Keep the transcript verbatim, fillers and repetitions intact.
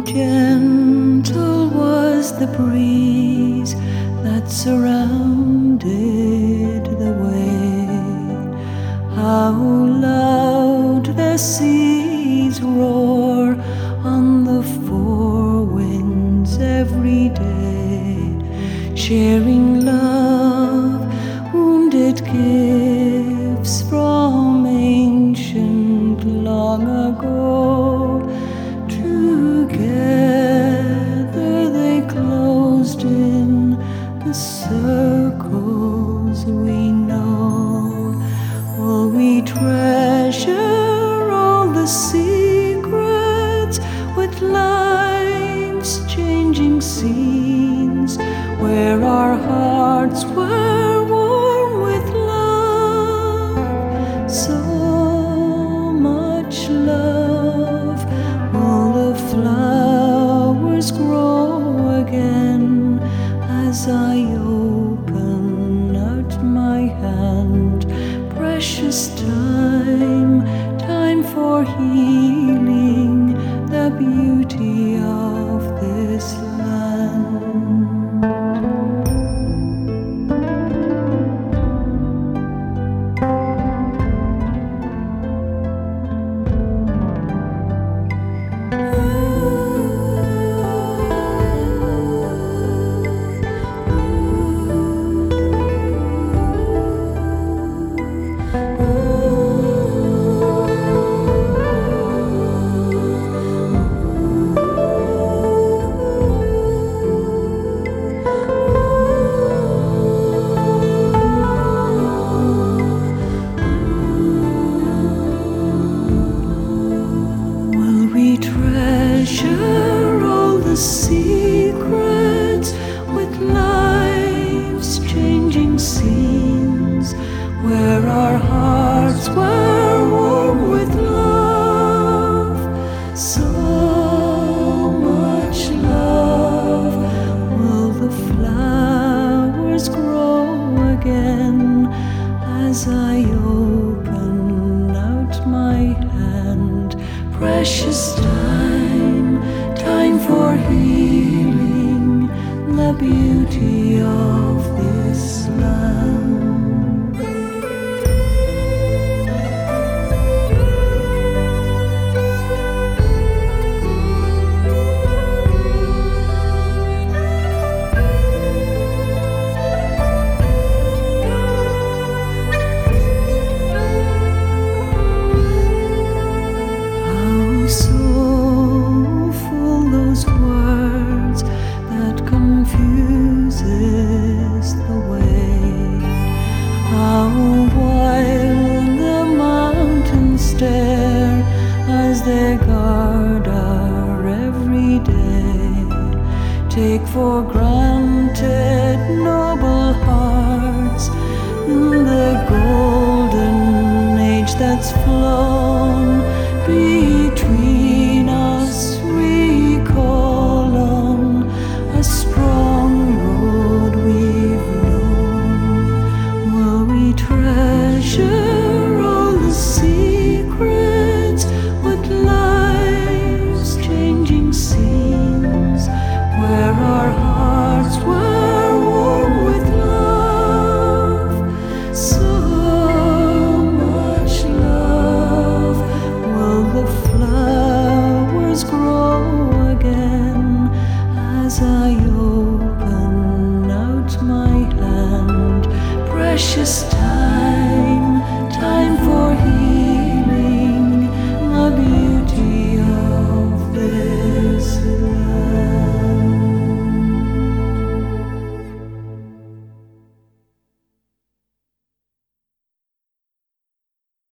Gentle was the breeze that surrounded the way. How loud the seas roar on the four winds every day, sharing love, wounded gifts from ancient long ago. Together they closed in the circles we know. Will we treasure all the secrets with life's changing scenes, where our hearts were warm with love, so much love? Will the flowers grow again as I open out my hand? Precious time, time for healing the beauty of this land. We treasure all the secrets with life's changing scenes, where our hearts were warm with love, so much love. Will the flowers grow again as I open out my hand? Precious time, time for healing the beauty of this land. Confuses the way. How wild the mountains stare as they guard our every day. Take for granted noble hearts, the golden age that's flown between us. Recall on a strong road we've known. Will we treasure all the secrets with life's changing scenes, where our hearts were warm with love, so much love? Will the flowers grow again as I open out my hand? Precious time, time